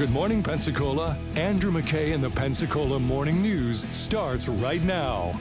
Good Morning Pensacola. Andrew McKay and the Pensacola Morning News starts right now.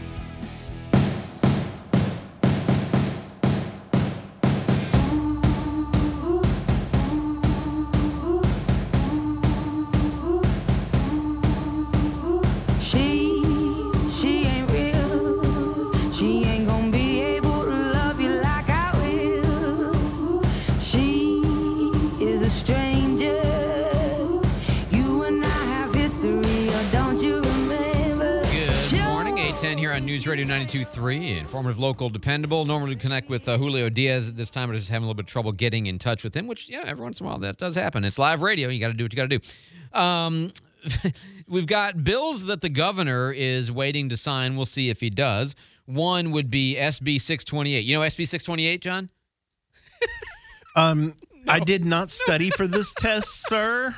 She ain't real. She ain't gonna be able to love you like I will. She is a stranger. You and I have history, or don't you remember? Good morning, 810 here on News Radio 92.3. Informative, local, dependable. Normally connect with Julio Diaz at this time, but just having a little bit of trouble getting in touch with him, which, yeah, every once in a while that does happen. It's live radio. You got to do what you got to do. We've got bills that the governor is waiting to sign. We'll see if he does. One would be SB 628. You know SB 628, John? I did not study for this test, sir.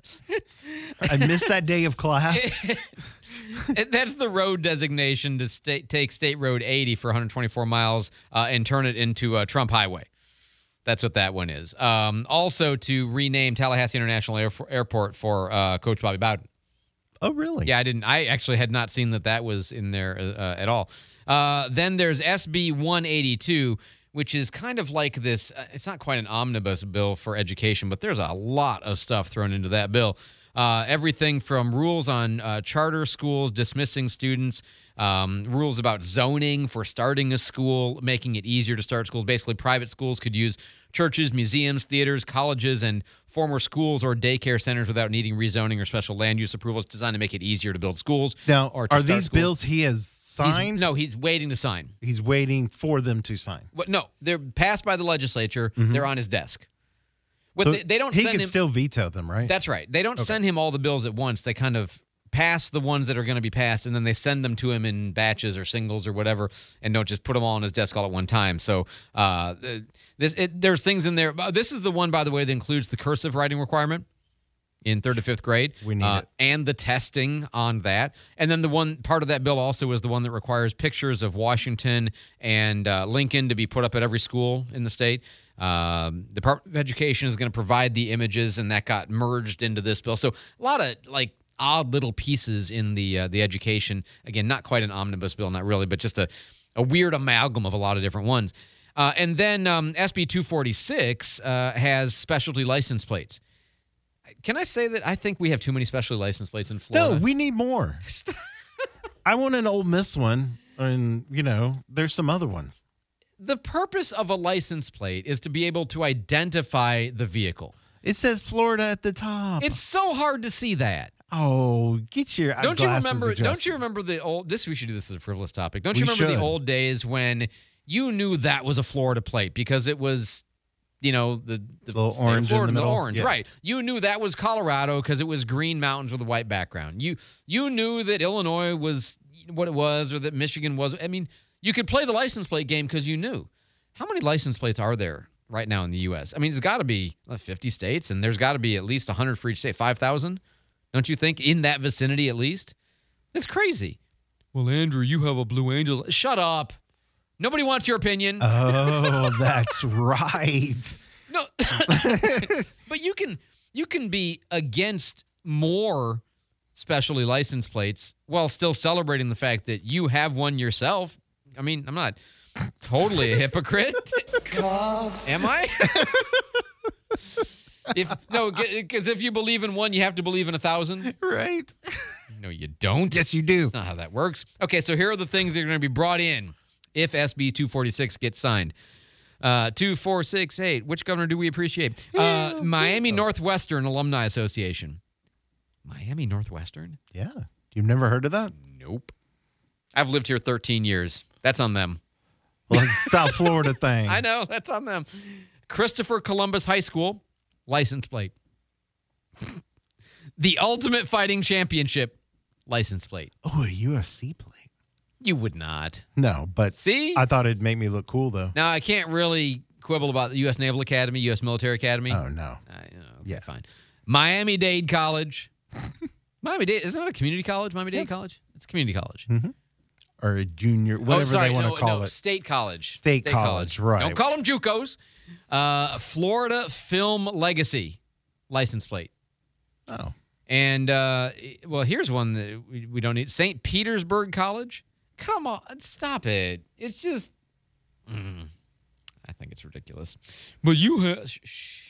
I missed that day of class. That's the road designation to take State Road 80 for 124 miles and turn it into Trump Highway. That's what that one is. Also to rename Tallahassee International Airport for Coach Bobby Bowden. Oh, really? Yeah, I actually had not seen that was in there at all. Then there's SB 182, which is kind of like this. It's not quite an omnibus bill for education, but there's a lot of stuff thrown into that bill. Everything from rules on charter schools, dismissing students, rules about zoning for starting a school, making it easier to start schools. Basically, private schools could use churches, museums, theaters, colleges, and former schools or daycare centers without needing rezoning or special land use approval. It's designed to make it easier to build schools. Now, or to are start these schools. bills he has signed? He's waiting to sign. He's waiting for them to sign. No, they're passed by the legislature. Mm-hmm. They're on his desk. So They don't he send can him. still veto them, right? That's right. They don't send him all the bills at once. They kind of pass the ones that are going to be passed, and then they send them to him in batches or singles or whatever, and don't just put them all on his desk all at one time. So there's things in there. This is the one, by the way, that includes the cursive writing requirement in 3rd to 5th grade. We need it. And the testing on that. And then the one part of that bill also is the one that requires pictures of Washington and Lincoln to be put up at every school in the state. The Department of Education is going to provide the images, and that got merged into this bill. So a lot of odd little pieces in the education. Again, not quite an omnibus bill, not really, but just a weird amalgam of a lot of different ones. And then SB 246 has specialty license plates. Can I say that I think we have too many specialty license plates in Florida? No, we need more. I want an Ole Miss one, and, there's some other ones. The purpose of a license plate is to be able to identify the vehicle. It says Florida at the top. It's so hard to see that. Oh, get your Don't you glasses remember? adjusted. Don't you remember the old? We should do this as a frivolous topic. Don't We you remember should. the old days when you knew that was a Florida plate because it was, the little state of orange in Florida, the middle? orange, Yeah. right? You knew that was Colorado because it was green mountains with a white background. You knew that Illinois was what it was, or that Michigan was. I mean, you could play the license plate game because you knew. How many license plates are there right now in the U.S.? I mean, it's got to be 50 states, and there's got to be at least 100 for each state. 5,000, don't you think? In that vicinity, at least. It's crazy. Well, Andrew, you have a Blue Angels. Shut up. Nobody wants your opinion. Oh, that's right. No, but you can be against more specialty license plates while still celebrating the fact that you have one yourself. I mean, I'm not totally a hypocrite. Am I? Because if you believe in one, you have to believe in 1,000. Right. No, you don't. Yes, you do. That's not how that works. Okay, so here are the things that are going to be brought in if SB 246 gets signed. 2468. Which governor do we appreciate? Miami Northwestern Alumni Association. Miami Northwestern? Yeah. You've never heard of that? Nope. I've lived here 13 years. That's on them. Well, it's a South Florida thing. I know. That's on them. Christopher Columbus High School. License plate. The Ultimate Fighting Championship. License plate. Oh, a UFC plate. You would not. No, but See? I thought it'd make me look cool, though. Now, I can't really quibble about the U.S. Naval Academy, U.S. Military Academy. Oh, no. Okay, fine. Miami-Dade College. Miami-Dade, isn't that a community college, Miami-Dade College? It's a community college. Mm-hmm. Or a junior, whatever they want to call it. State college. State college, right. Don't call them JUCOs. Florida Film Legacy license plate. Oh. And, well, here's one that we don't need. St. Petersburg College? Come on, stop it. It's just, I think it's ridiculous. But you have, shh.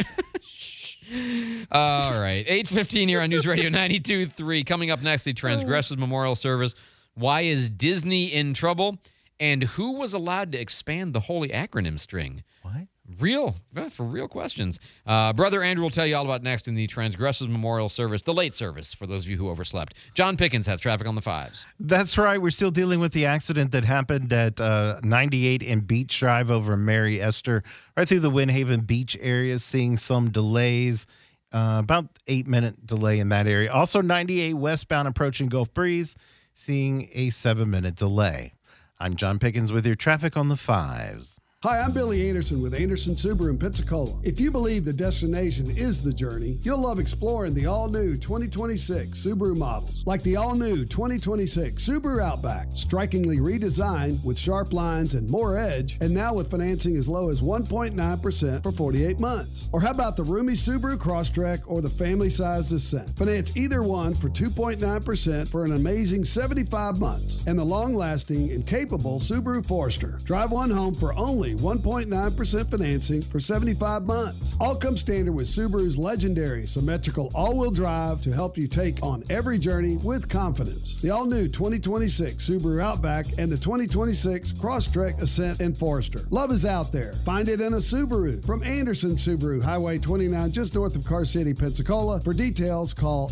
All right, 8:15 here on News Radio 92.3. Coming up next, the Transgressors Memorial Service. Why is Disney in trouble? And who was allowed to expand the holy acronym string? What? For real questions. Brother Andrew will tell you all about next in the Transgressors Memorial Service, the late service, for those of you who overslept. John Pickens has traffic on the 5s. That's right. We're still dealing with the accident that happened at 98 and Beach Drive over Mary Esther, right through the Windhaven Beach area, seeing some delays, about 8-minute delay in that area. Also, 98 westbound approaching Gulf Breeze, seeing a 7-minute delay. I'm John Pickens with your traffic on the 5s. Hi, I'm Billy Anderson with Anderson Subaru in Pensacola. If you believe the destination is the journey, you'll love exploring the all-new 2026 Subaru models, like the all-new 2026 Subaru Outback, strikingly redesigned with sharp lines and more edge, and now with financing as low as 1.9% for 48 months. Or how about the roomy Subaru Crosstrek or the family-sized Ascent? Finance either one for 2.9% for an amazing 75 months, and the long-lasting and capable Subaru Forester. Drive one home for only 1.9% financing for 75 months. All comes standard with Subaru's legendary symmetrical all-wheel drive to help you take on every journey with confidence. The all-new 2026 Subaru Outback and the 2026 Crosstrek Ascent and Forester. Love is out there. Find it in a Subaru. From Anderson Subaru, Highway 29, just north of Car City, Pensacola. For details, call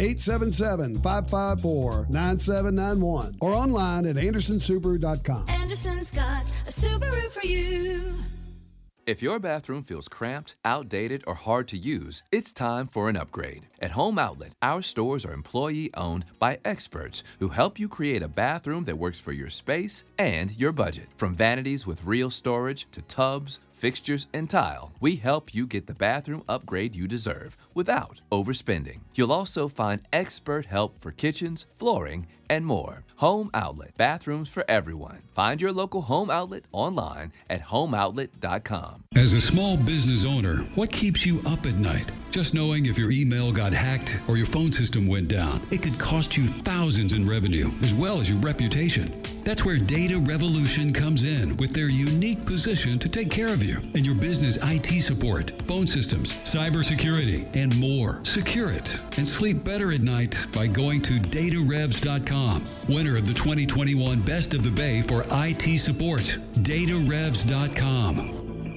877-554-9791 or online at andersonsubaru.com. Anderson's got a Subaru for you. If your bathroom feels cramped, outdated, or hard to use, it's time for an upgrade. At Home Outlet, our stores are employee-owned by experts who help you create a bathroom that works for your space and your budget. From vanities with real storage to tubs, fixtures, and tile, we help you get the bathroom upgrade you deserve without overspending. You'll also find expert help for kitchens, flooring, and more. Home Outlet, bathrooms for everyone. Find your local Home Outlet online at homeoutlet.com. As a small business owner, what keeps you up at night? Just knowing if your email got hacked or your phone system went down, it could cost you thousands in revenue as well as your reputation. That's where Data Revolution comes in with their unique position to take care of you and your business IT support, phone systems, cybersecurity, and more. Secure it and sleep better at night by going to datarevs.com. Winner of the 2021 Best of the Bay for IT support. datarevs.com.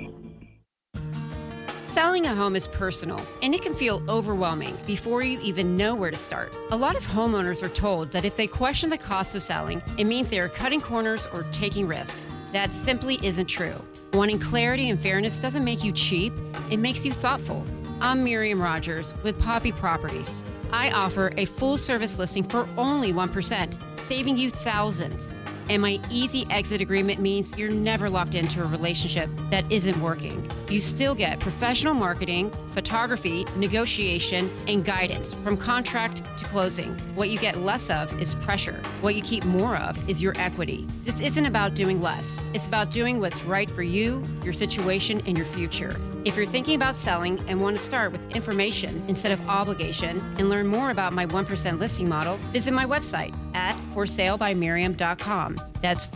Selling a home is personal, and it can feel overwhelming before you even know where to start. A lot of homeowners are told that if they question the cost of selling, it means they are cutting corners or taking risks. That simply isn't true. Wanting clarity and fairness doesn't make you cheap, it makes you thoughtful. I'm Miriam Rogers with Poppy Properties. I offer a full-service listing for only 1%, saving you thousands. And my easy exit agreement means you're never locked into a relationship that isn't working. You still get professional marketing, photography, negotiation, and guidance from contract to closing. What you get less of is pressure. What you keep more of is your equity. This isn't about doing less. It's about doing what's right for you, your situation, and your future. If you're thinking about selling and want to start with information instead of obligation and learn more about my 1% listing model, visit my website at forsalebymiriam.com. That's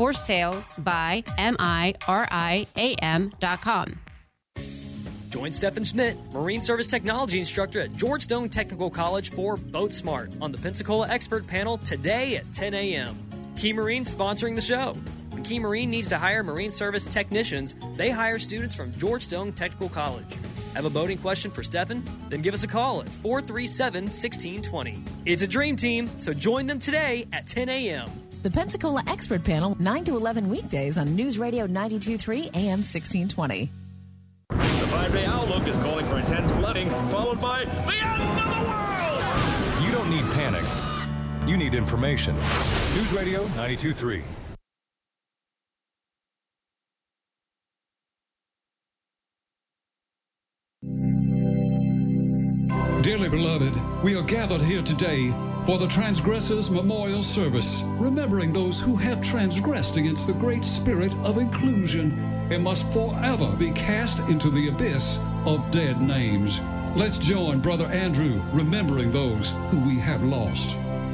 forsalebymiriam.com. Join Stephen Schmidt, Marine Service Technology Instructor at Georgetown Technical College for Boat Smart on the Pensacola Expert Panel today at 10 a.m. Key Marine sponsoring the show. When Key Marine needs to hire Marine Service technicians, they hire students from Georgetown Technical College. Have a boating question for Stephen? Then give us a call at 437-1620. It's a dream team, so join them today at 10 a.m. The Pensacola Expert Panel, 9 to 11 weekdays on News Radio 92.3 AM 1620. The 5-day outlook is calling for intense flooding, followed by the end of the world! You don't need panic. You need information. News Radio 92.3. Dearly beloved, we are gathered here today for the Transgressors Memorial Service, remembering those who have transgressed against the great spirit of inclusion and must forever be cast into the abyss of dead names. Let's join Brother Andrew remembering those who we have lost.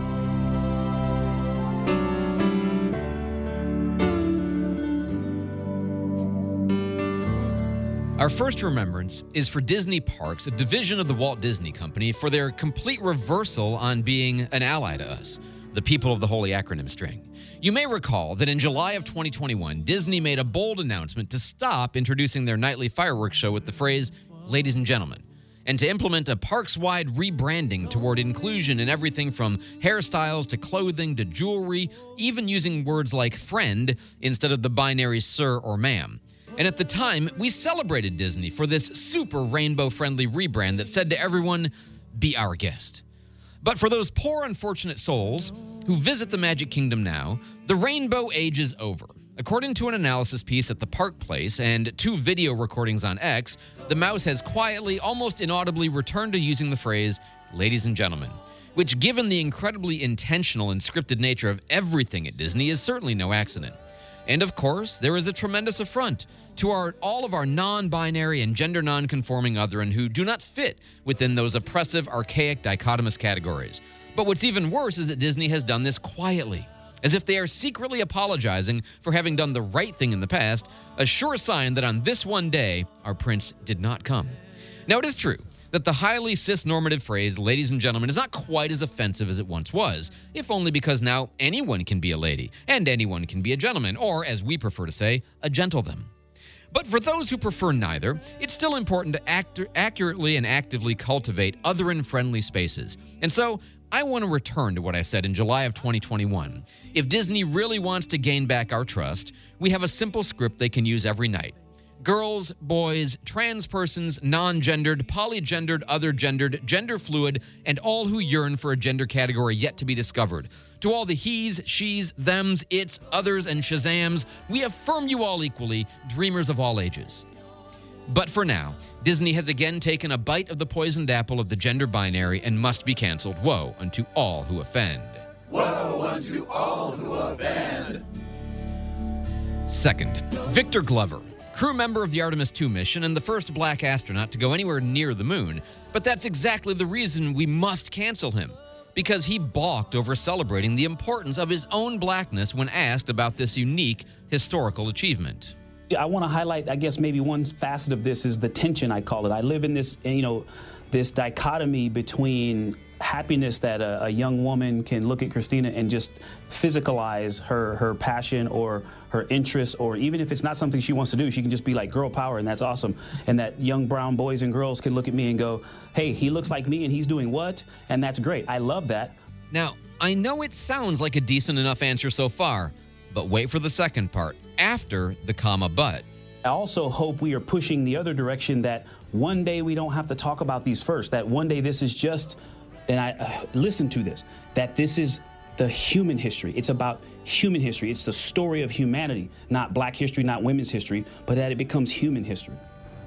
Our first remembrance is for Disney Parks, a division of the Walt Disney Company, for their complete reversal on being an ally to us, the people of the holy acronym string. You may recall that in July of 2021, Disney made a bold announcement to stop introducing their nightly fireworks show with the phrase, "Ladies and gentlemen," and to implement a parks-wide rebranding toward inclusion in everything from hairstyles to clothing to jewelry, even using words like friend instead of the binary sir or ma'am. And at the time, we celebrated Disney for this super rainbow-friendly rebrand that said to everyone, "Be our guest." But for those poor, unfortunate souls who visit the Magic Kingdom now, the rainbow age is over. According to an analysis piece at the Park Place and 2 video recordings on X, the mouse has quietly, almost inaudibly returned to using the phrase, "Ladies and gentlemen," which, given the incredibly intentional and scripted nature of everything at Disney, is certainly no accident. And of course, there is a tremendous affront to all of our non-binary and gender non-conforming otherin who do not fit within those oppressive, archaic, dichotomous categories. But what's even worse is that Disney has done this quietly, as if they are secretly apologizing for having done the right thing in the past, a sure sign that on this one day, our prince did not come. Now, it is true that the highly cis-normative phrase, "ladies and gentlemen," is not quite as offensive as it once was, if only because now anyone can be a lady, and anyone can be a gentleman, or, as we prefer to say, a gentleman. But for those who prefer neither, it's still important to accurately and actively cultivate otherin-friendly spaces. And so, I want to return to what I said in July of 2021. If Disney really wants to gain back our trust, we have a simple script they can use every night. Girls, boys, trans persons, non-gendered, polygendered, other-gendered, gender-fluid, and all who yearn for a gender category yet to be discovered. To all the he's, she's, thems, its, others, and Shazams, we affirm you all equally, dreamers of all ages. But for now, Disney has again taken a bite of the poisoned apple of the gender binary and must be canceled. Woe unto all who offend. Woe unto all who offend. Second, Victor Glover, crew member of the Artemis II mission and the first black astronaut to go anywhere near the moon. But that's exactly the reason we must cancel him, because he balked over celebrating the importance of his own blackness when asked about this unique historical achievement. I want to highlight, I guess, maybe one facet of this is the tension, I call it. I live in this, this dichotomy between happiness that a young woman can look at Christina and just physicalize her passion or her interest, or even if it's not something she wants to do, she can just be like girl power, and that's awesome. And that young brown boys and girls can look at me and go, hey, he looks like me and he's doing what? And that's great. I love that. Now, I know it sounds like a decent enough answer so far, but wait for the second part, after the comma but. I also hope we are pushing the other direction, that one day we don't have to talk about these first, that one day this is just, and I listen to this, that this is the human history. It's about human history. It's the story of humanity, not black history, not women's history, but that it becomes human history.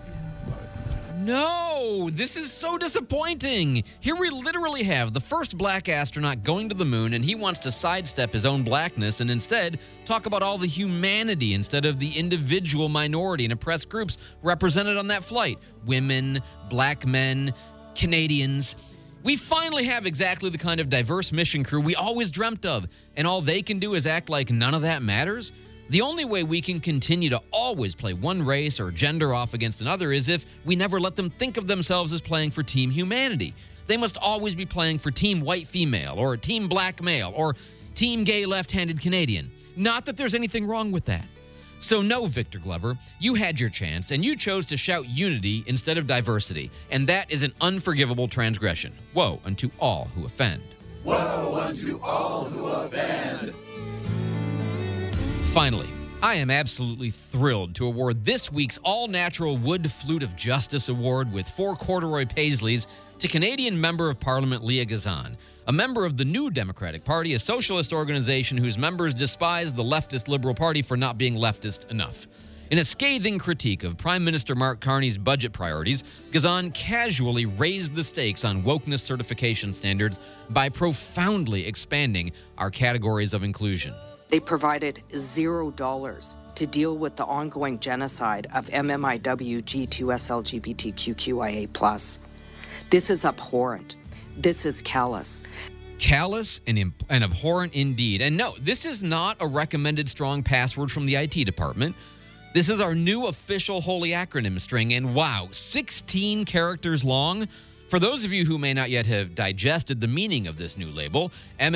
No, this is so disappointing. Here we literally have the first black astronaut going to the moon, and he wants to sidestep his own blackness and instead talk about all the humanity instead of the individual minority and oppressed groups represented on that flight. Women, black men, Canadians. We finally have exactly the kind of diverse mission crew we always dreamt of, and all they can do is act like none of that matters? The only way we can continue to always play one race or gender off against another is if we never let them think of themselves as playing for Team Humanity. They must always be playing for Team White Female or Team Black Male or Team Gay Left-Handed Canadian. Not that there's anything wrong with that. So no, Victor Glover, you had your chance and you chose to shout unity instead of diversity, and that is an unforgivable transgression. Woe unto all who offend. Woe unto all who offend. Finally, I am absolutely thrilled to award this week's All-Natural Wood Flute of Justice Award with 4 corduroy paisleys to Canadian Member of Parliament Leah Gazan, a member of the New Democratic Party, a socialist organization whose members despise the leftist Liberal Party for not being leftist enough. In a scathing critique of Prime Minister Mark Carney's budget priorities, Gazan casually raised the stakes on wokeness certification standards by profoundly expanding our categories of inclusion. They provided $0 to deal with the ongoing genocide of MMIW G2S LGBTQIA+. This is abhorrent. This is callous. Callous and abhorrent indeed. And no, this is not a recommended strong password from the IT department. This is our new official holy acronym string, and wow, 16 characters long. For those of you who may not yet have digested the meaning of this new label,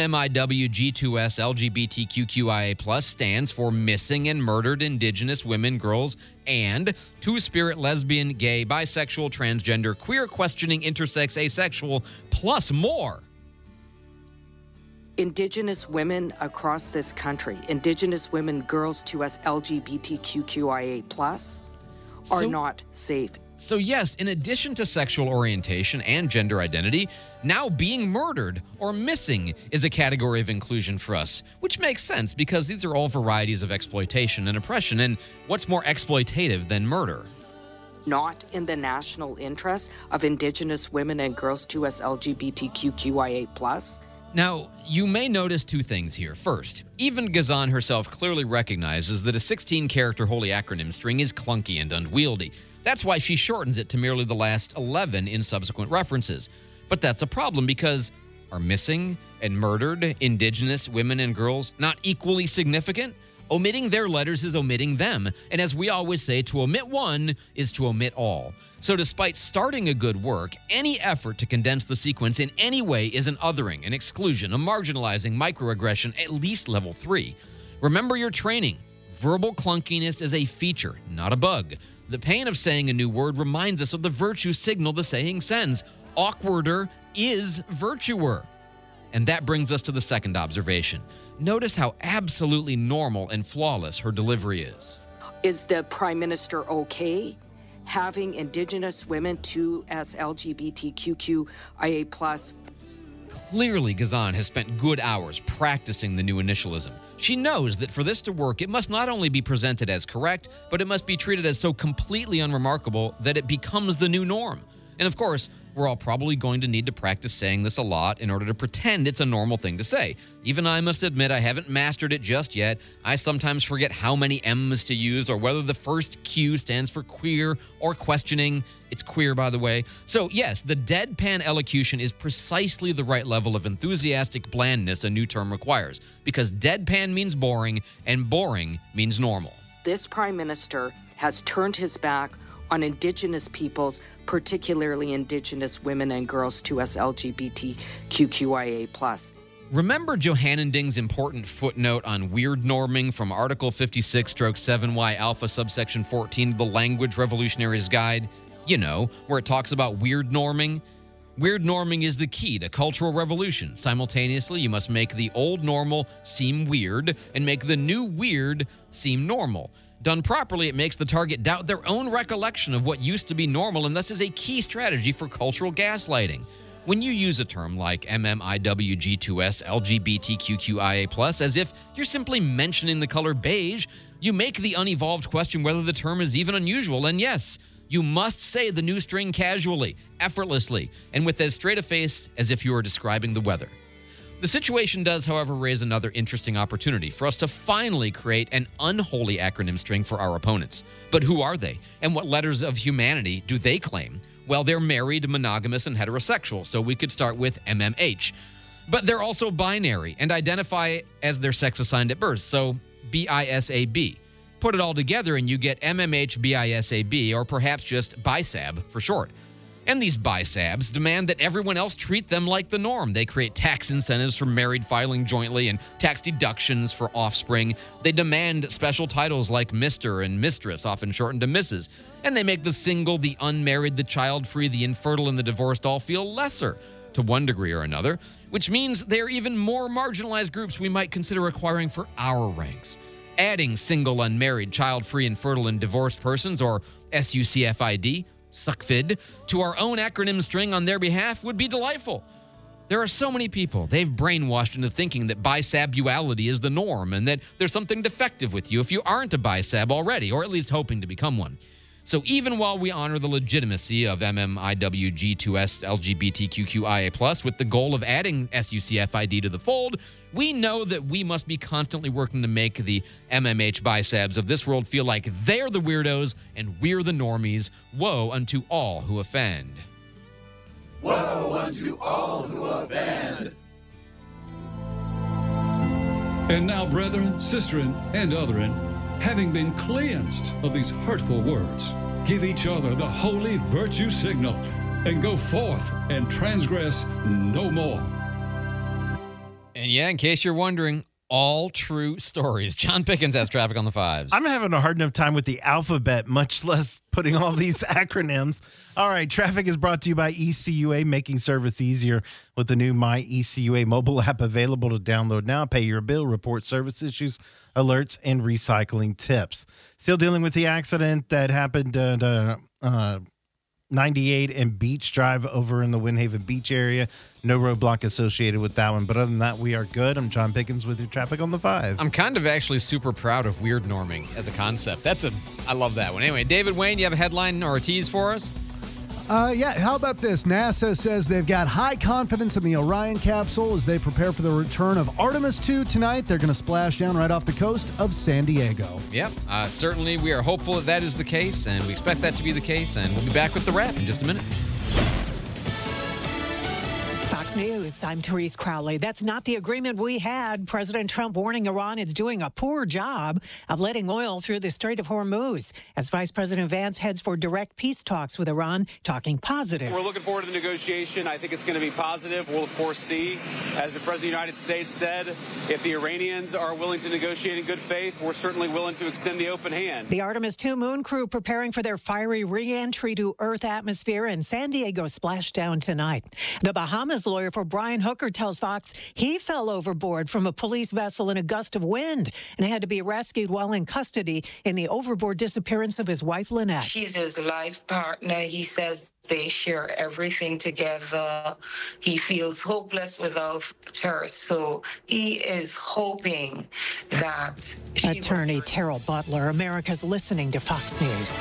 MMIWG2S LGBTQIA+ stands for Missing and Murdered Indigenous Women, Girls, and Two-Spirit, Lesbian, Gay, Bisexual, Transgender, Queer, Questioning, Intersex, Asexual, plus more. Indigenous women across this country, Indigenous women, girls, 2S, LGBTQIA+, are not safe. So yes, in addition to sexual orientation and gender identity, now being murdered or missing is a category of inclusion for us, which makes sense because these are all varieties of exploitation and oppression, and what's more exploitative than murder? Not in the national interest of Indigenous women and girls, 2S, LGBTQIA+. Now, you may notice two things here. First, even Gazan herself clearly recognizes that a 16-character holy acronym string is clunky and unwieldy. That's why she shortens it to merely the last 11 in subsequent references. But that's a problem because are missing and murdered Indigenous women and girls not equally significant? Omitting their letters is omitting them. And as we always say, to omit one is to omit all. So despite starting a good work, any effort to condense the sequence in any way is an othering, an exclusion, a marginalizing, microaggression, at least level 3. Remember your training. Verbal clunkiness is a feature, not a bug. The pain of saying a new word reminds us of the virtue signal the saying sends. Awkwarder is virtuer. And that brings us to the second observation. Notice how absolutely normal and flawless her delivery is. Is the Prime Minister okay having Indigenous women, 2S, LGBTQIA+? Clearly, Gazan has spent good hours practicing the new initialism. She knows that for this to work, it must not only be presented as correct, but it must be treated as so completely unremarkable that it becomes the new norm. And of course, we're all probably going to need to practice saying this a lot in order to pretend it's a normal thing to say. Even I must admit I haven't mastered it just yet. I sometimes forget how many M's to use or whether the first Q stands for queer or questioning. It's queer, by the way. So yes, the deadpan elocution is precisely the right level of enthusiastic blandness a new term requires, because deadpan means boring and boring means normal. This Prime Minister has turned his back on Indigenous peoples, particularly Indigenous women and girls, 2S, LGBTQIA+. Remember Johannan Ding's important footnote on weird norming from Article 56/7Y Alpha subsection 14 of the Language Revolutionaries Guide? You know, where it talks about weird norming. Weird norming is the key to cultural revolution. Simultaneously, you must make the old normal seem weird and make the new weird seem normal. Done properly, it makes the target doubt their own recollection of what used to be normal, and thus is a key strategy for cultural gaslighting. When you use a term like MMIWG2S LGBTQIA+, as if you're simply mentioning the color beige, you make the unevolved question whether the term is even unusual. And yes, you must say the new string casually, effortlessly, and with as straight a face as if you were describing the weather. The situation does, however, raise another interesting opportunity for us to finally create an unholy acronym string for our opponents. But who are they? And what letters of humanity do they claim? Well, they're married, monogamous, and heterosexual, so we could start with MMH. But they're also binary and identify as their sex assigned at birth, so BISAB. Put it all together and you get MMH BISAB, or perhaps just BISAB for short. And these BISABs demand that everyone else treat them like the norm. They create tax incentives for married filing jointly and tax deductions for offspring. They demand special titles like Mr. and Mistress, often shortened to Mrs. And they make the single, the unmarried, the child-free, the infertile, and the divorced all feel lesser to one degree or another, which means they're even more marginalized groups we might consider acquiring for our ranks. Adding single, unmarried, child-free, infertile, and divorced persons, or SUCFID, SUCFID, to our own acronym string on their behalf would be delightful. There are so many people they've brainwashed into thinking that bisabuality is the norm and that there's something defective with you if you aren't a bisab already, or at least hoping to become one. So even while we honor the legitimacy of MMIWG2S LGBTQIA+, with the goal of adding SUCFID to the fold, we know that we must be constantly working to make the MMH bisabs of this world feel like they're the weirdos and we're the normies. Woe unto all who offend. 101 to all who offend. And now, brethren, sisterin, and otherin, having been cleansed of these hurtful words, give each other the holy virtue signal, and go forth and transgress no more. And yeah, in case you're wondering, all true stories. John Pickens has traffic on the 5s. I'm having a hard enough time with the alphabet, much less putting all these acronyms. All right, traffic is brought to you by ECUA, making service easier with the new My ECUA mobile app available to download now. Pay your bill, report service issues, alerts, and recycling tips. Still dealing with the accident that happened at 98 and Beach Drive over in the Windhaven Beach area. No roadblock associated with that one. But other than that, we are good. I'm John Pickens with your traffic on the 5. I'm kind of actually super proud of weird norming as a concept. I love that one. Anyway, David Wayne, you have a headline or a tease for us? Yeah, how about this? NASA says they've got high confidence in the Orion capsule as they prepare for the return of Artemis 2 tonight. They're going to splash down right off the coast of San Diego. Yep, certainly we are hopeful that is the case, and we expect that to be the case, and we'll be back with the wrap in just a minute. Fox News, I'm Therese Crowley. That's not the agreement we had. President Trump warning Iran it's doing a poor job of letting oil through the Strait of Hormuz. As Vice President Vance heads for direct peace talks with Iran, talking positive. We're looking forward to the negotiation. I think it's going to be positive. We'll, of course, see, as the President of the United States said, if the Iranians are willing to negotiate in good faith, we're certainly willing to extend the open hand. The Artemis 2 moon crew preparing for their fiery re-entry to Earth atmosphere, and San Diego splashdown tonight. The Bahamas lawyer for Brian Hooker tells Fox he fell overboard from a police vessel in a gust of wind and had to be rescued while in custody in the overboard disappearance of his wife, Lynette. She's his life partner. He says they share everything together. He feels hopeless without her, so he is hoping that Attorney Terrell Butler, America's listening to Fox News.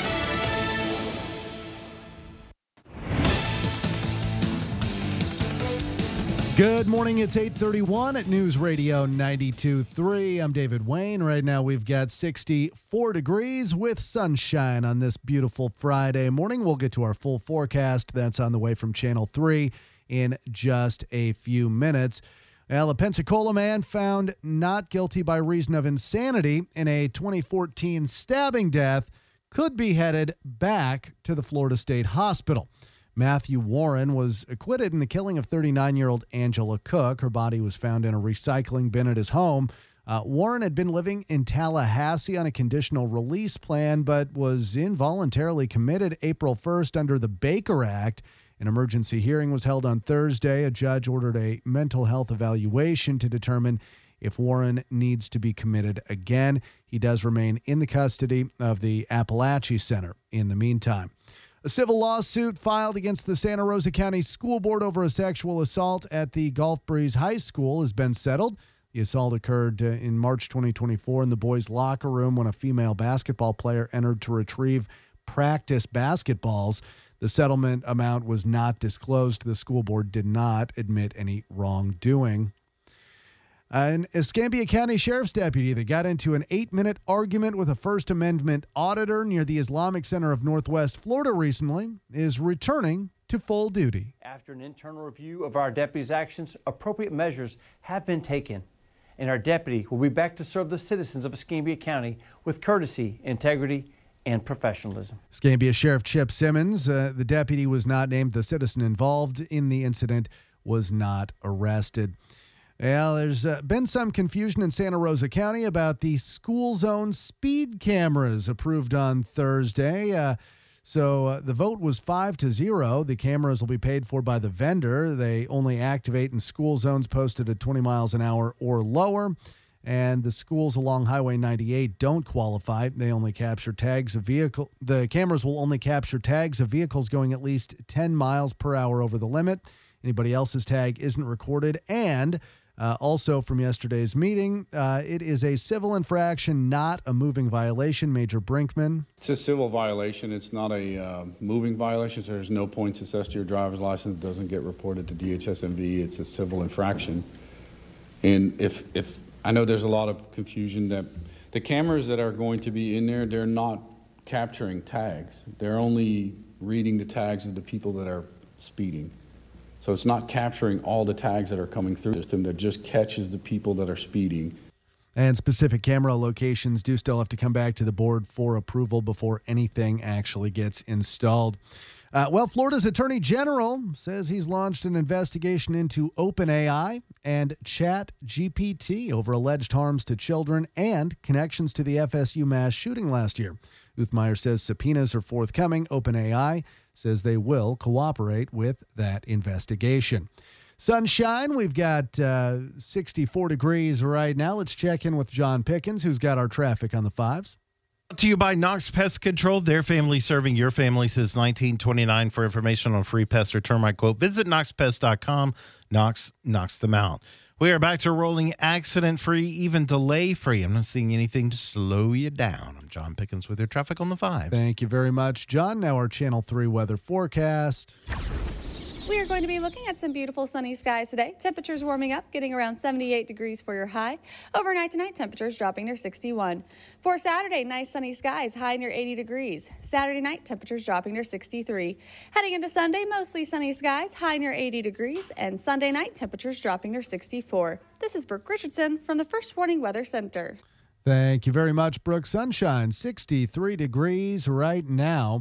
Good morning. It's 8:31 at News Radio 92.3. I'm David Wayne. Right now we've got 64 degrees with sunshine on this beautiful Friday morning. We'll get to our full forecast. That's on the way from Channel 3 in just a few minutes. Well, a Pensacola man found not guilty by reason of insanity in a 2014 stabbing death could be headed back to the Florida State Hospital. Matthew Warren was acquitted in the killing of 39-year-old Angela Cook. Her body was found in a recycling bin at his home. Warren had been living in Tallahassee on a conditional release plan, but was involuntarily committed April 1st under the Baker Act. An emergency hearing was held on Thursday. A judge ordered a mental health evaluation to determine if Warren needs to be committed again. He does remain in the custody of the Appalachia Center in the meantime. A civil lawsuit filed against the Santa Rosa County School Board over a sexual assault at the Gulf Breeze High School has been settled. The assault occurred in March 2024 in the boys' locker room when a female basketball player entered to retrieve practice basketballs. The settlement amount was not disclosed. The school board did not admit any wrongdoing. An Escambia County Sheriff's deputy that got into an 8-minute argument with a First Amendment auditor near the Islamic Center of Northwest Florida recently is returning to full duty. After an internal review of our deputy's actions, appropriate measures have been taken, and our deputy will be back to serve the citizens of Escambia County with courtesy, integrity, and professionalism. Escambia Sheriff Chip Simmons, the deputy was not named. The citizen involved in the incident was not arrested. Well, there's been some confusion in Santa Rosa County about the school zone speed cameras approved on Thursday. So the vote was 5-0. The cameras will be paid for by the vendor. They only activate in school zones posted at 20 miles an hour or lower. And the schools along Highway 98 don't qualify. They only capture tags of vehicle. The cameras will only capture tags of vehicles going at least 10 miles per hour over the limit. Anybody else's tag isn't recorded. And also from yesterday's meeting, it is a civil infraction, not a moving violation. Major Brinkman. It's a civil violation. It's not a moving violation. So there's no points assessed to your driver's license. It doesn't get reported to DHSMV. It's a civil infraction. And if I know there's a lot of confusion that the cameras that are going to be in there, they're not capturing tags. They're only reading the tags of the people that are speeding. So it's not capturing all the tags that are coming through the system, that just catches the people that are speeding. And specific camera locations do still have to come back to the board for approval before anything actually gets installed. Florida's Attorney General says he's launched an investigation into OpenAI and ChatGPT over alleged harms to children and connections to the FSU mass shooting last year. Uthmeyer says subpoenas are forthcoming. OpenAI says they will cooperate with that investigation. Sunshine, we've got 64 degrees right now. Let's check in with John Pickens, who's got our traffic on the fives. Brought to you by Knox Pest Control. Their family serving your family since 1929. For information on free pest or termite quote, visit knoxpest.com. Knox knocks them out. We are back to rolling accident-free, even delay-free. I'm not seeing anything to slow you down. I'm John Pickens with your traffic on the fives. Thank you very much, John. Now our Channel 3 weather forecast. We are going to be looking at some beautiful sunny skies today. Temperatures warming up, getting around 78 degrees for your high. Overnight tonight, temperatures dropping near 61. For Saturday, nice sunny skies, high near 80 degrees. Saturday night, temperatures dropping near 63. Heading into Sunday, mostly sunny skies, high near 80 degrees. And Sunday night, temperatures dropping near 64. This is Brooke Richardson from the First Warning Weather Center. Thank you very much, Brooke. Sunshine, 63 degrees right now.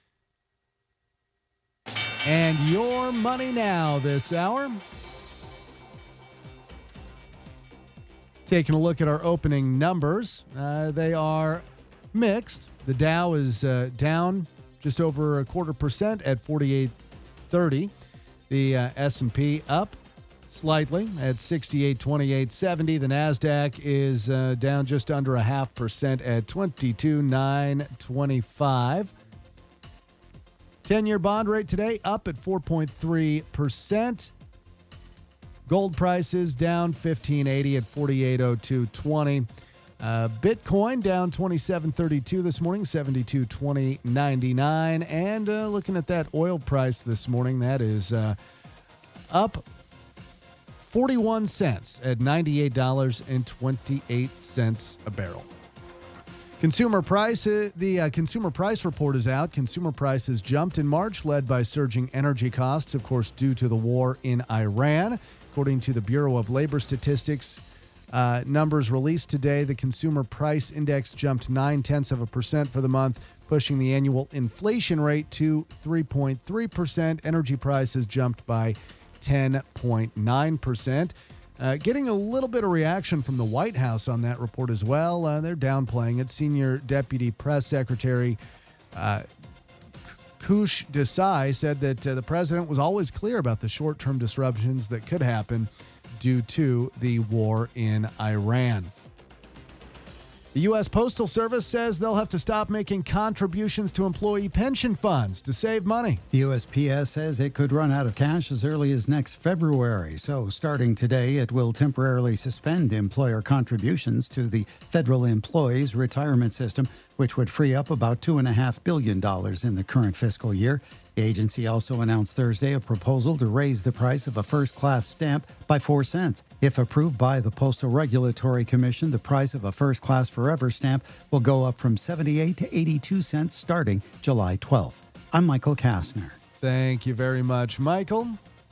And your money now this hour. Taking a look at our opening numbers. They are mixed. The Dow is down just over 0.25% at 4830. The S&P up slightly at 6828.70. The NASDAQ is down just under 0.5% at 22,925. 10-year bond rate today up at 4.3%. Gold prices down $1,580 at 4802.20. Bitcoin down 27.32 this morning, 72.20.99. And looking at that oil price this morning, that is up 41 cents at $98.28 a barrel. Consumer price, the consumer price report is out. Consumer prices jumped in March, led by surging energy costs, of course, due to the war in Iran. According to the Bureau of Labor Statistics, numbers released today, the consumer price index jumped 0.9% for the month, pushing the annual inflation rate to 3.3%. Energy prices jumped by 10.9%. Getting a little bit of reaction from the White House on that report as well. They're downplaying it. Senior Deputy Press Secretary Kush Desai said that the president was always clear about the short-term disruptions that could happen due to the war in Iran. The U.S. Postal Service says they'll have to stop making contributions to employee pension funds to save money. The USPS says it could run out of cash as early as next February. So starting today, it will temporarily suspend employer contributions to the federal employees' retirement system, which would free up about $2.5 billion in the current fiscal year. The agency also announced Thursday a proposal to raise the price of a first-class stamp by 4 cents. If approved by the Postal Regulatory Commission, the price of a first-class Forever stamp will go up from 78 to 82 cents starting July 12th. I'm Michael Kastner. Thank you very much, Michael.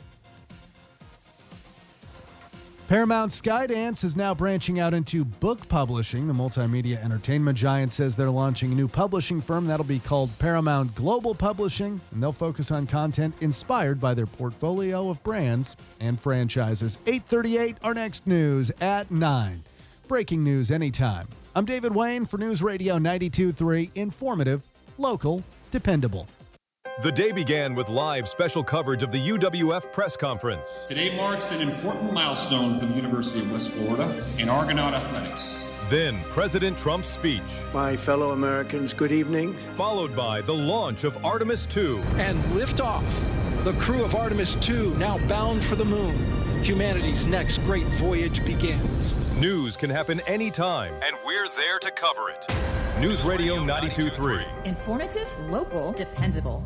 Paramount Skydance is now branching out into book publishing. The multimedia entertainment giant says they're launching a new publishing firm that'll be called Paramount Global Publishing, and they'll focus on content inspired by their portfolio of brands and franchises. 8:38, our next news at 9. Breaking news anytime. I'm David Wayne for News Radio 92.3, informative, local, dependable. The day began with live special coverage of the UWF press conference. Today marks an important milestone for the University of West Florida in Argonaut athletics. Then President Trump's speech. My fellow Americans, good evening. Followed by the launch of Artemis II. And liftoff. The crew of Artemis II now bound for the moon. Humanity's next great voyage begins. News can happen anytime, and we're there to cover it. News Radio 92.3. Informative, local, dependable.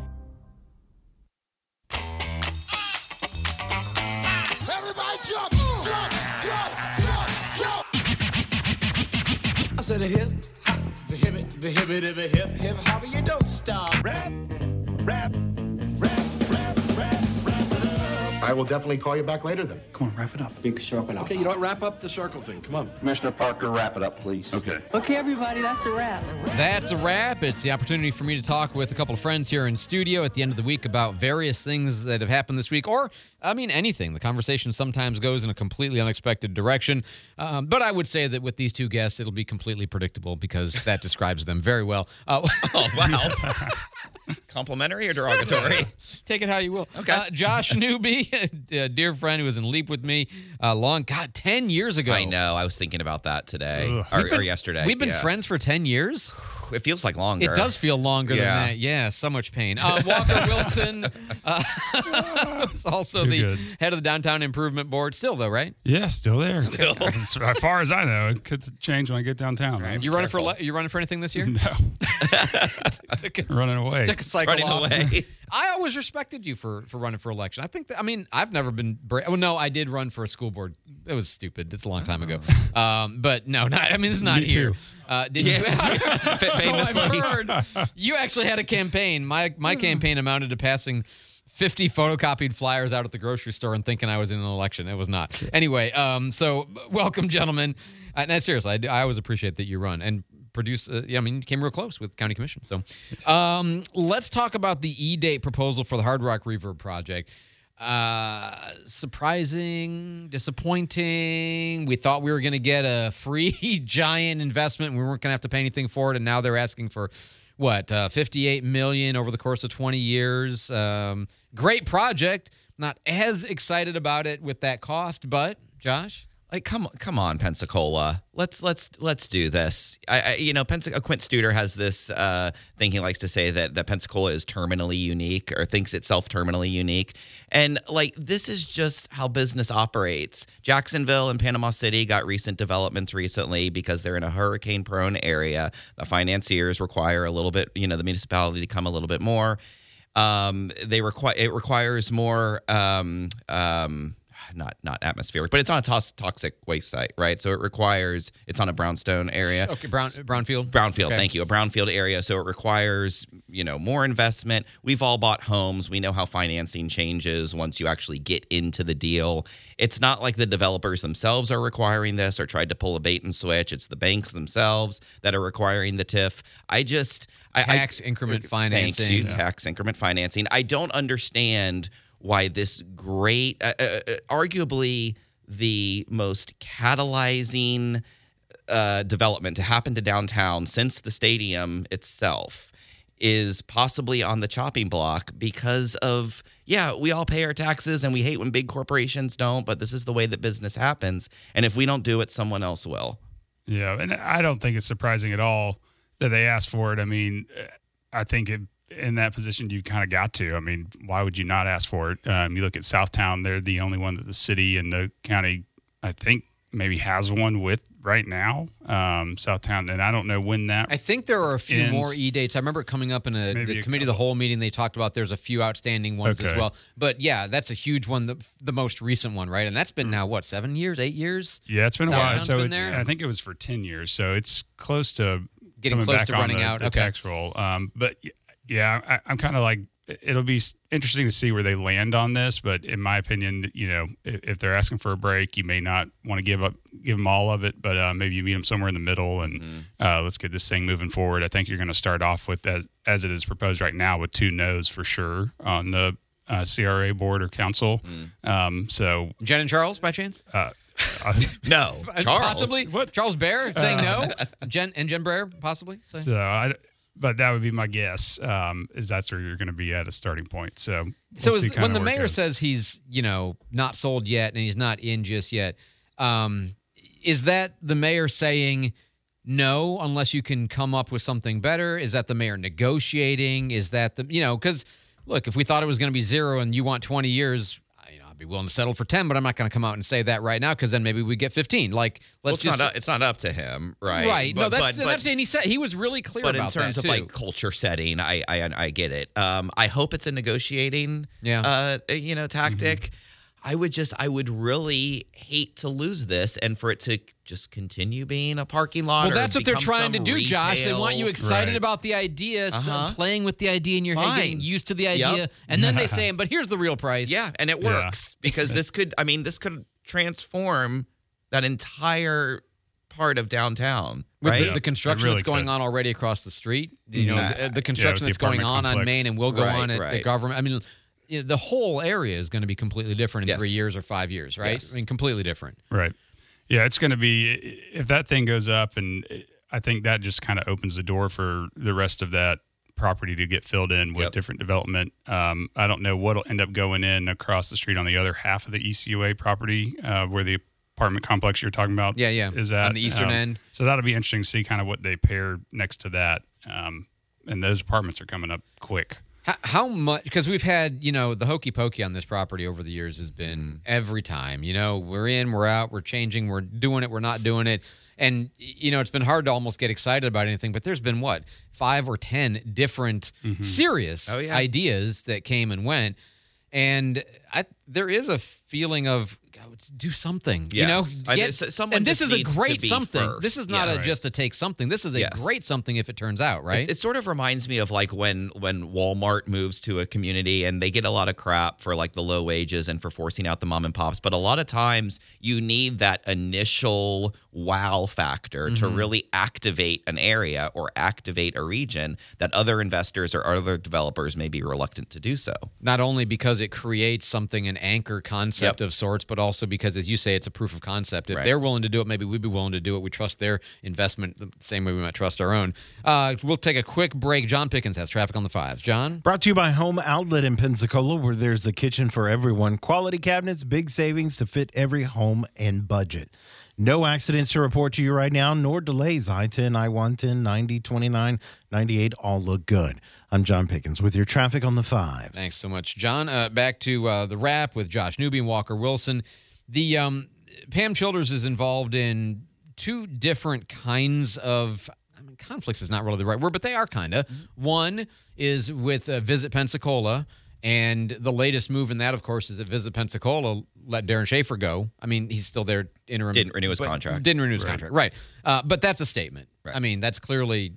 Everybody jump, jump, jump, jump, jump. I said a hip, hop, the hip, the hip, hip, hip, hip, hop, you don't stop. Rap, rap, rap, rap, rap. I will definitely call you back later then. Come on, wrap it up. Big circle out. Okay, you know what? Wrap up the circle thing. Come on. Commissioner Parker, wrap it up, please. Okay. Okay, everybody, that's a wrap. That's a wrap. It's the opportunity for me to talk with a couple of friends here in studio at the end of the week about various things that have happened this week, or, I mean, anything. The conversation sometimes goes in a completely unexpected direction, but I would say that with these two guests, it'll be completely predictable because that describes them very well. Oh, wow. Complimentary or derogatory? Take it how you will. Okay. Josh Newby, a dear friend who was in Leap with me 10 years ago. I know. I was thinking about that today or yesterday. We've been friends for 10 years. It feels like longer. It does feel longer than that. Yeah, so much pain. Walker Wilson is also the head of the Downtown Improvement Board. Still, though, right? Yeah, still there. Still. As far as I know, it could change when I get downtown. Right. You running for anything this year? No. Running away. Took a cycle Running off. away. I always respected you for running for election. I think that, I've never been well, no, I did run for a school board. It was stupid. It's a long time ago. But no, it's not Me here. too. Did you? Famously. So I've heard. You actually had a campaign. My campaign amounted to passing 50 photocopied flyers out at the grocery store and thinking I was in an election. It was not. Anyway, so welcome, gentlemen. And seriously, I always appreciate that you run and produce. You came real close with county commission. So let's talk about the E-Date proposal for the Hard Rock Reverb project. Surprising, disappointing. We thought we were going to get a free giant investment. We weren't going to have to pay anything for it. And now they're asking for $58 million over the course of 20 years. Great project. Not as excited about it with that cost, but Josh? Like, come on, Pensacola. Let's do this. Quint Studer has this thing he likes to say that Pensacola is terminally unique or thinks itself terminally unique. And this is just how business operates. Jacksonville and Panama City got recent developments recently because they're in a hurricane-prone area. The financiers require a little bit, the municipality to come a little bit more. It requires more. Not atmospheric, but it's on a toxic waste site, right? So it's on a brownstone area. Okay, brownfield. Brownfield, okay. Thank you. A brownfield area. So it requires, more investment. We've all bought homes. We know how financing changes once you actually get into the deal. It's not like the developers themselves are requiring this or tried to pull a bait and switch. It's the banks themselves that are requiring the TIF. Tax increment financing. Thank you, tax increment financing. I don't understand why this great, arguably the most catalyzing development to happen to downtown since the stadium itself is possibly on the chopping block because of, we all pay our taxes and we hate when big corporations don't, but this is the way that business happens. And if we don't do it, someone else will. Yeah, and I don't think it's surprising at all that they asked for it. I think in that position, you kind of got to. Why would you not ask for it? You look at Southtown; they're the only one that the city and the county, I think, maybe has one with right now. Southtown, and I don't know when that. I think there are a few ends. more E-dates. I remember it coming up in the committee of the whole meeting. They talked about there's a few outstanding ones as well. But yeah, that's a huge one, the most recent one, right? And that's been now 7 years, 8 years? Yeah, it's been a while. So I think it was for 10 years. So it's close to getting close to running out. The tax roll. But yeah, I'm kind of like, it'll be interesting to see where they land on this. But in my opinion, if they're asking for a break, you may not want to give them all of it, but maybe you meet them somewhere in the middle and let's get this thing moving forward. I think you're going to start off with, as it is proposed right now, with 2 no's for sure on the CRA board or council. So Jen and Charles, by chance? No, Charles. Possibly. What? Charles Baer saying no? Jen Baer possibly? So but that would be my guess, is that's where you're going to be at a starting point. So when the mayor says he's, not sold yet and he's not in just yet, is that the mayor saying no unless you can come up with something better? Is that the mayor negotiating? Is that because look, if we thought it was going to be 0 and you want 20 years, I'd be willing to settle for 10, but I'm not going to come out and say that right now because then maybe we get 15. It's not up to him, right? Right. But, that's and he was really clear about that. But in terms of culture setting, I get it. I hope it's a negotiating, tactic. I would really hate to lose this and for it to just continue being a parking lot. Well, or that's what they're become trying to some do, Josh. They want you retail- excited about the idea, playing with the idea in your head, getting Fine. used to the idea, and then they say, but here's the real price. Yeah, and it works because this could transform that entire part of downtown. With Right? the construction that's going on already across the street, the construction that's going on Main and will go on at the government. I mean, the whole area is going to be completely different in 3 years or 5 years, right? Yes. I mean, completely different. Right. Yeah, it's going to be, if that thing goes up, and I think that just kind of opens the door for the rest of that property to get filled in with different development. I don't know what'll end up going in across the street on the other half of the ECUA property where the apartment complex you're talking about is at. On the eastern end. So that'll be interesting to see kind of what they pair next to that. And those apartments are coming up quick. How much? Because we've had, the hokey pokey on this property over the years has been every time. We're in, we're out, we're changing, we're doing it, we're not doing it. And, it's been hard to almost get excited about anything, but there's been 5 or 10 different serious ideas that came and went. And there is a feeling of, do something, Yes. Someone and this just is a needs to great be something. first. This is not just a take something. This is a great something if it turns out, right? It sort of reminds me of like when Walmart moves to a community and they get a lot of crap for like the low wages and for forcing out the mom and pops. But a lot of times you need that initial wow factor to really activate an area or activate a region that other investors or other developers may be reluctant to do so. Not only because it creates something, an anchor concept of sorts, but also because, as you say, it's a proof of concept. If they're willing to do it, maybe we'd be willing to do it. We trust their investment the same way we might trust our own. We'll take a quick break. John Pickens has traffic on the 5s. John? Brought to you by Home Outlet in Pensacola, where there's a kitchen for everyone. Quality cabinets, big savings to fit every home and budget. No accidents to report to you right now, nor delays. I-10, I-110, 90, 29, 98 all look good. I'm John Pickens with your traffic on the 5. Thanks so much, John. Back to the wrap with Josh Newby and Walker Wilson. The Pam Childers is involved in 2 different kinds of conflicts is not really the right word, but they are kind of. One is with Visit Pensacola, and the latest move in that, of course, is that Visit Pensacola let Darren Schaefer go. I mean, he's still there interim. Didn't renew his contract. Didn't renew his contract, right. But that's a statement. Right. I mean, that's clearly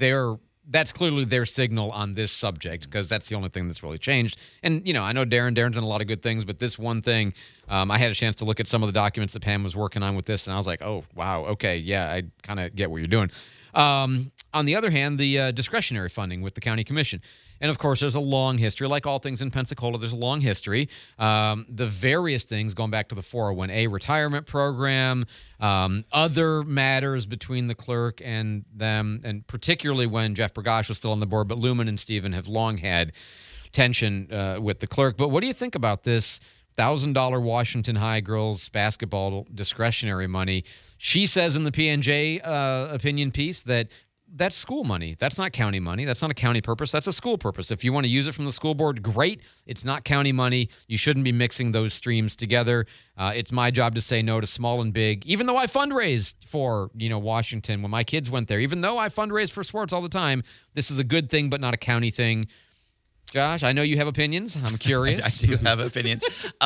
their signal on this subject, because that's the only thing that's really changed. And, I know Darren's done a lot of good things, but this one thing, I had a chance to look at some of the documents that Pam was working on with this, and I was like, oh, wow, okay, yeah, I kind of get what you're doing. On the other hand, the discretionary funding with the county commission. And, of course, there's a long history. Like all things in Pensacola, there's a long history. The various things going back to the 401A retirement program, other matters between the clerk and them, and particularly when Jeff Bergosh was still on the board, but Lumen and Stephen have long had tension with the clerk. But what do you think about this $1,000 Washington High girls basketball discretionary money? She says in the P&J opinion piece that that's school money. That's not county money. That's not a county purpose. That's a school purpose. If you want to use it from the school board, great. It's not county money. You shouldn't be mixing those streams together. It's my job to say no to small and big, even though I fundraised for, Washington when my kids went there. Even though I fundraise for sports all the time, this is a good thing, but not a county thing. Josh, I know you have opinions. I'm curious. I do have opinions.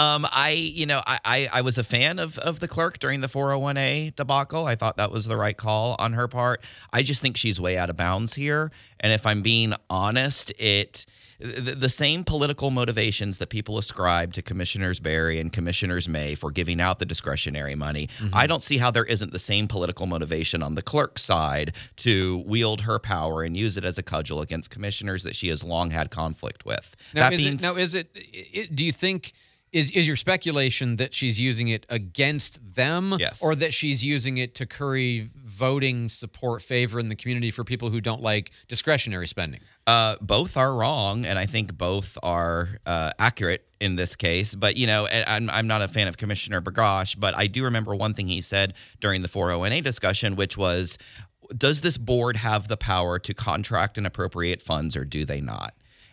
I was a fan of the clerk during the 401A debacle. I thought that was the right call on her part. I just think she's way out of bounds here. And if I'm being honest, the same political motivations that people ascribe to Commissioners Berry and Commissioners May for giving out the discretionary money, I don't see how there isn't the same political motivation on the clerk's side to wield her power and use it as a cudgel against commissioners that she has long had conflict with. Do you think... Is your speculation that she's using it against them? Yes. Or that she's using it to curry voting support favor in the community for people who don't like discretionary spending? Both are wrong, and I think both are accurate in this case. But, I'm not a fan of Commissioner Bergosh, but I do remember one thing he said during the 401A discussion, which was, does this board have the power to contract and appropriate funds, or do they not?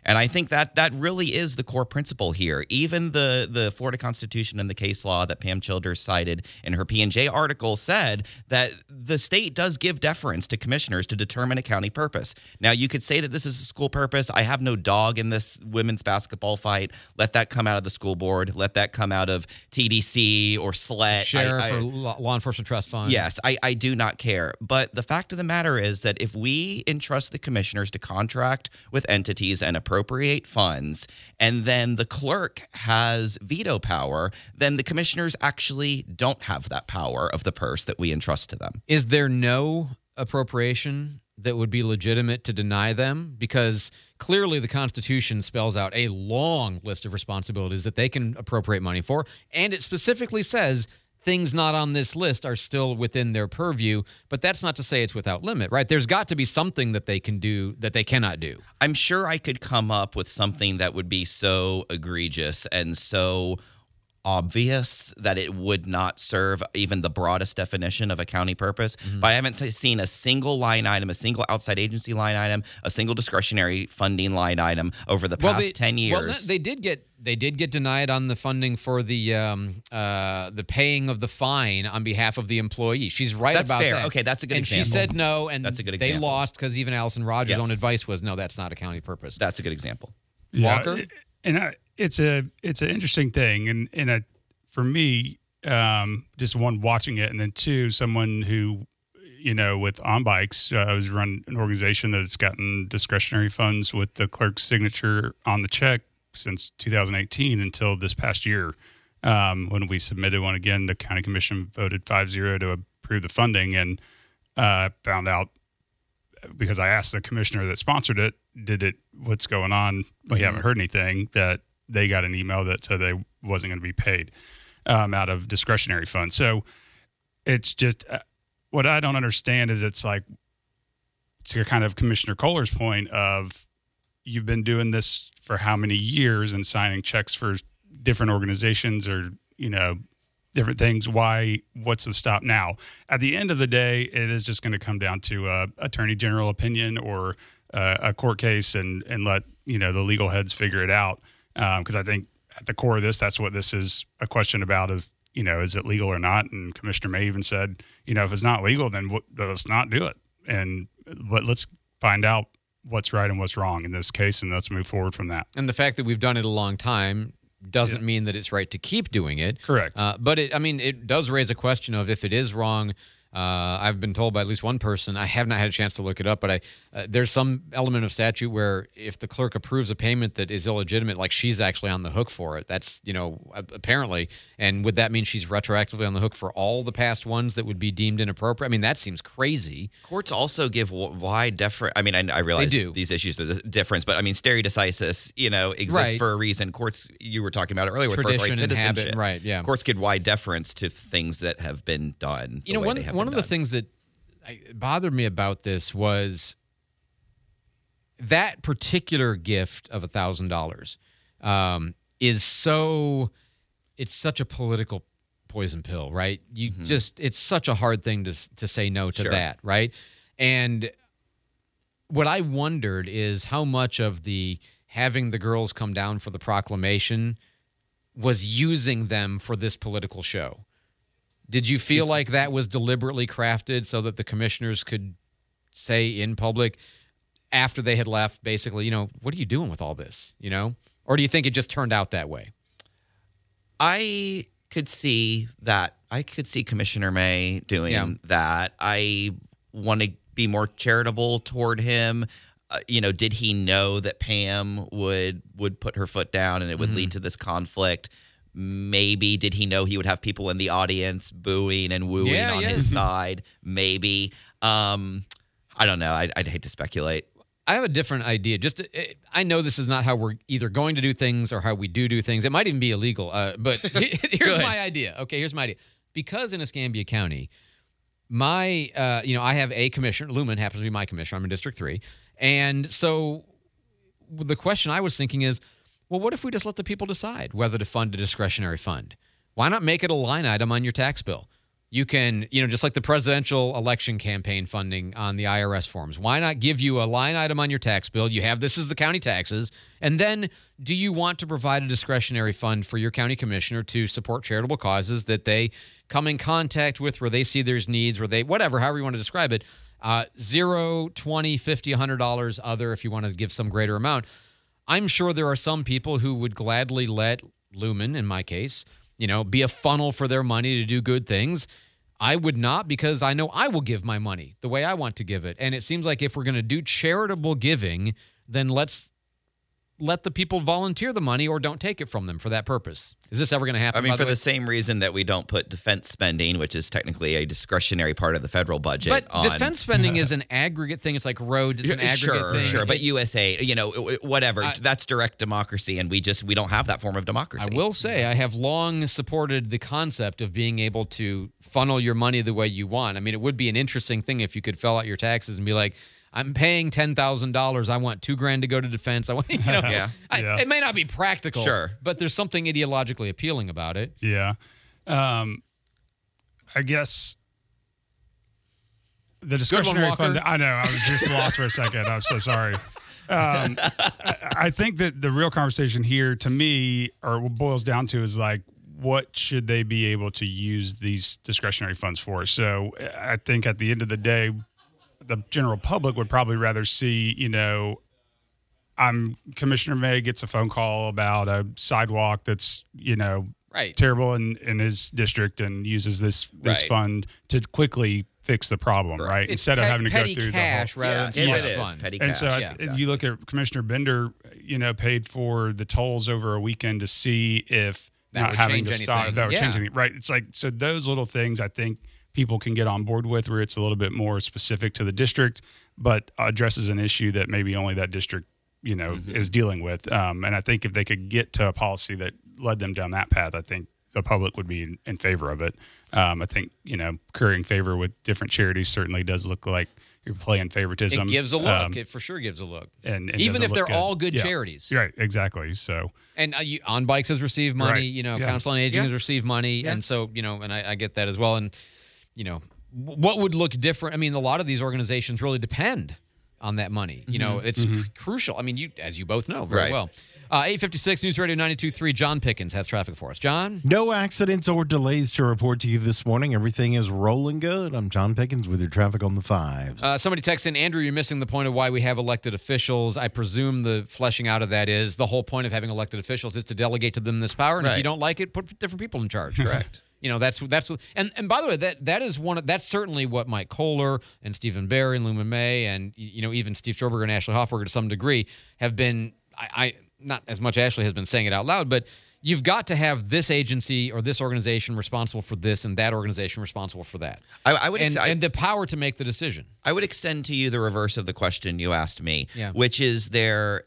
And I think that really is the core principle here. Even the Florida Constitution and the case law that Pam Childers cited in her P&J article said that the state does give deference to commissioners to determine a county purpose. Now, you could say that this is a school purpose. I have no dog in this women's basketball fight. Let that come out of the school board. Let that come out of TDC or SLET. Sheriff or Law Enforcement Trust Fund. Yes, I do not care. But the fact of the matter is that if we entrust the commissioners to contract with entities and appropriate funds, and then the clerk has veto power, then the commissioners actually don't have that power of the purse that we entrust to them. Is there no appropriation that would be legitimate to deny them? Because clearly the Constitution spells out a long list of responsibilities that they can appropriate money for, and it specifically says things not on this list are still within their purview, but that's not to say it's without limit, right? There's got to be something that they can do that they cannot do. I'm sure I could come up with something that would be so egregious and so obvious that it would not serve even the broadest definition of a county purpose. But I haven't seen a single line item, a single outside agency line item, a single discretionary funding line item over the past 10 years. Well, they did get denied on the funding for the paying of the fine on behalf of the employee. She's right that's about fair. that. Okay, that's a good and example. And she said no, and that's a good they example. lost because even Allison Rogers' own advice was, no, that's not a county purpose. That's a good example. Walker? It's an interesting thing, and for me, just one, watching it, and then two, someone who, with On Bikes, I was run an organization that's gotten discretionary funds with the clerk's signature on the check since 2018 until this past year, when we submitted one again. The county commission voted 5-0 to approve the funding, and found out, because I asked the commissioner that sponsored it, what's going on? We haven't heard anything, that they got an email that said they wasn't going to be paid out of discretionary funds. So it's just what I don't understand is it's like, to kind of Commissioner Kohler's point of, you've been doing this for how many years and signing checks for different organizations or, different things. What's the stop now? At the end of the day, it is just going to come down to attorney general opinion or a court case and let, the legal heads figure it out. Because I think at the core of this, that's what this is a question about of, is it legal or not? And Commissioner May even said, if it's not legal, then let's not do it. But let's find out what's right and what's wrong in this case, and let's move forward from that. And the fact that we've done it a long time doesn't mean that it's right to keep doing it. Correct. But it does raise a question of, if it is wrong, I've been told by at least one person, I have not had a chance to look it up, but there's some element of statute where if the clerk approves a payment that is illegitimate, like she's actually on the hook for it. That's, apparently. And would that mean she's retroactively on the hook for all the past ones that would be deemed inappropriate? I mean, that seems crazy. Courts also give wide deference. I mean, I realize these issues are the difference, but I mean, stare decisis, exists for a reason. Courts, you were talking about it earlier with birthright citizenship. Habit, right, yeah. Courts give wide deference to things that have been done. One of the things that bothered me about this was that particular gift of $1,000 it's such a political poison pill, right? You it's such a hard thing to say no to that, right? And what I wondered is how much of the having the girls come down for the proclamation was using them for this political show. Did you feel like that was deliberately crafted so that the commissioners could say in public after they had left, basically, what are you doing with all this, Or do you think it just turned out that way? I could see that. I could see Commissioner May doing that. I want to be more charitable toward him. Did he know that Pam would put her foot down and it would lead to this conflict? Maybe. Did he know he would have people in the audience booing and wooing on his side? Maybe. I don't know. I'd hate to speculate. I have a different idea. I know this is not how we're either going to do things or how we do things. It might even be illegal. But here's my idea. Okay, here's my idea. Because in Escambia County, I have a commissioner. Lumen happens to be my commissioner. I'm in District 3. And so the question I was thinking is, well, what if we just let the people decide whether to fund a discretionary fund? Why not make it a line item on your tax bill? You can, just like the presidential election campaign funding on the IRS forms, why not give you a line item on your tax bill? You have this is the county taxes. And then do you want to provide a discretionary fund for your county commissioner to support charitable causes that they come in contact with, where they see there's needs, where they, whatever, however you want to describe it, $0, $20, $50, $100 other if you want to give some greater amount. I'm sure there are some people who would gladly let Lumen, in my case, be a funnel for their money to do good things. I would not, because I know I will give my money the way I want to give it. And it seems like if we're going to do charitable giving, then let's let the people volunteer the money or don't take it from them for that purpose. Is this ever going to happen? I mean, for the same reason that we don't put defense spending, which is technically a discretionary part of the federal budget. But on defense spending is an aggregate thing. It's like roads. It's an aggregate thing. Sure, but USA, whatever. That's direct democracy, and we don't have that form of democracy. I will say I have long supported the concept of being able to funnel your money the way you want. I mean, it would be an interesting thing if you could fill out your taxes and be like, I'm paying $10,000. I want $2,000 to go to defense. I want, it may not be practical, sure, but there's something ideologically appealing about it. Yeah, I guess the discretionary fund. I know. I was just lost for a second. I'm so sorry. I think that the real conversation here, to me, or what boils down to, is like, what should they be able to use these discretionary funds for? So I think at the end of the day, the general public would probably rather see, Commissioner May gets a phone call about a sidewalk that's, terrible in his district and uses this fund to quickly fix the problem, right? It's instead of having to go through cash the whole rather than slush fund. Petty cash. And so you look at Commissioner Bender, paid for the tolls over a weekend to see if that not would having change to stop anything. that would Yeah. change anything, right? It's like, so those little things I think people can get on board with, where it's a little bit more specific to the district, but addresses an issue that maybe only that district, is dealing with. And I think if they could get to a policy that led them down that path, I think the public would be in favor of it. I think, currying favor with different charities certainly does look like you're playing favoritism. It gives a look. It for sure gives a look. And even if doesn't they're look good. all good Yeah. charities. Right, exactly. So, and On Bikes has received money, Right. Council on Aging has received money. And so, and I get that as well. And, what would look different? I mean, a lot of these organizations really depend on that money. It's crucial. I mean, as you both know very well. 856 News Radio 92.3. John Pickens has traffic for us. John? No accidents or delays to report to you this morning. Everything is rolling good. I'm John Pickens with your traffic on the fives. Somebody texted in, Andrew, you're missing the point of why we have elected officials. I presume the fleshing out of that is the whole point of having elected officials is to delegate to them this power. And if you don't like it, put different people in charge. Correct. That's and by the way, that's certainly what Mike Kohler and Stephen Barry and Lumen May and even Steve Stroberger and Ashley Hoffberger to some degree have been. I not as much Ashley has been saying it out loud, but you've got to have this agency or this organization responsible for this and that organization responsible for that. I would and the power to make the decision. I would extend to you the reverse of the question you asked me, which is there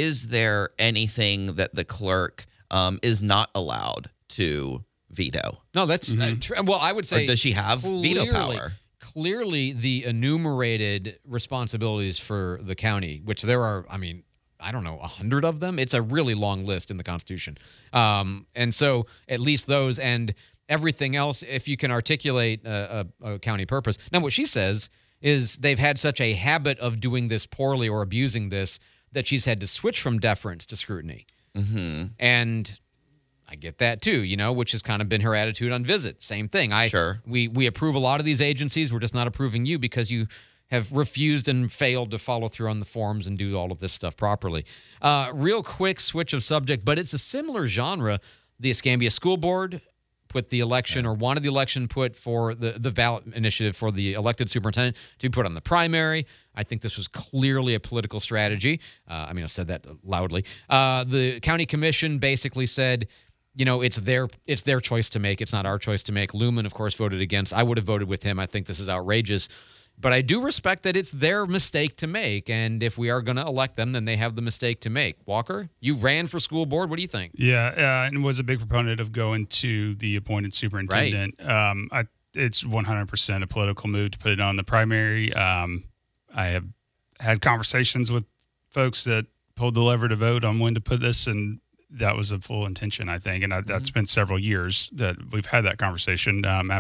anything that the clerk is not allowed to veto? No, that's well, I would say. Or does she have veto power? Clearly, the enumerated responsibilities for the county, which there are, I don't know, 100 of them. It's a really long list in the Constitution. And so at least those and everything else, if you can articulate a county purpose. Now, what she says is they've had such a habit of doing this poorly or abusing this that she's had to switch from deference to scrutiny. Mm-hmm. And I get that too, which has kind of been her attitude on Visit. Same thing. We approve a lot of these agencies. We're just not approving you because you have refused and failed to follow through on the forms and do all of this stuff properly. Real quick switch of subject, but it's a similar genre. The Escambia School Board put the election or wanted the election put for the ballot initiative for the elected superintendent to be put on the primary. I think this was clearly a political strategy. I've said that loudly. The county commission basically said, it's their choice to make. It's not our choice to make. Lumen, of course, voted against. I would have voted with him. I think this is outrageous. But I do respect that it's their mistake to make. And if we are going to elect them, then they have the mistake to make. Walker, you ran for school board. What do you think? Yeah, and was a big proponent of going to the appointed superintendent. Right. It's 100% a political move to put it on the primary. I have had conversations with folks that pulled the lever to vote on when to put this, and that was a full intention, I think. And that's been several years that we've had that conversation after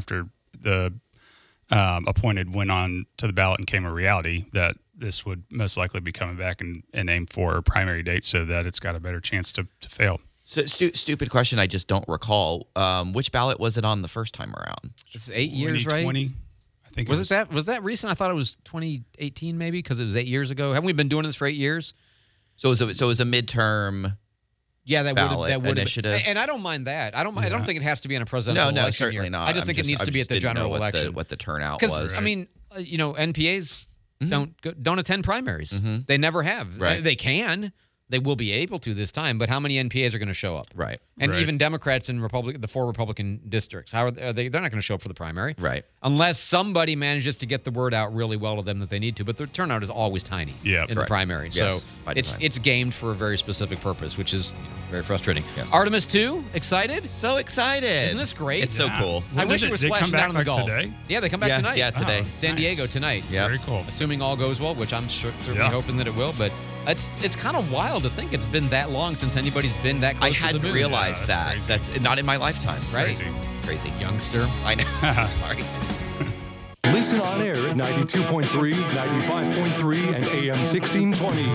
the appointed went on to the ballot and came a reality, that this would most likely be coming back and aim for a primary date so that it's got a better chance to fail. So stupid question. I just don't recall. Which ballot was it on the first time around? It's 8 years, right? 2020. I think Was that recent? I thought it was 2018 maybe, because it was 8 years ago. Haven't we been doing this for 8 years? So it was a midterm. Yeah, that would initiative. And I don't mind that. I don't think it has to be in a presidential election. No, certainly year. not. I just think it needs to be at the general election. What the turnout Because was. I mean, NPAs don't attend primaries. They never have. Right. They can. They will be able to this time, but how many NPAs are going to show up? Right. And Right. even Democrats in the 4 Republican districts, how are they? They're not going to show up for the primary. Right. Unless somebody manages to get the word out really well to them that they need to. But the turnout is always tiny Yeah, in the correct. primary. Yes, So by design. it's gamed for a very specific purpose, which is very frustrating. Yes. Artemis 2, excited? So excited. Isn't this great? It's so cool. I wish it was They come splashing back down in the like Gulf. today? Yeah, they come back tonight. Yeah, today. San Diego tonight. Yeah. Very cool. Assuming all goes well, which I'm certainly Yeah. hoping that it will. But it's kind of wild to think it's been that long since anybody's been that I close to the hadn't moon. realized Yeah, that. that's That's not in my lifetime. Right? Crazy. Youngster. I know. Sorry. Listen on air at 92.3, 95.3, and AM 1620.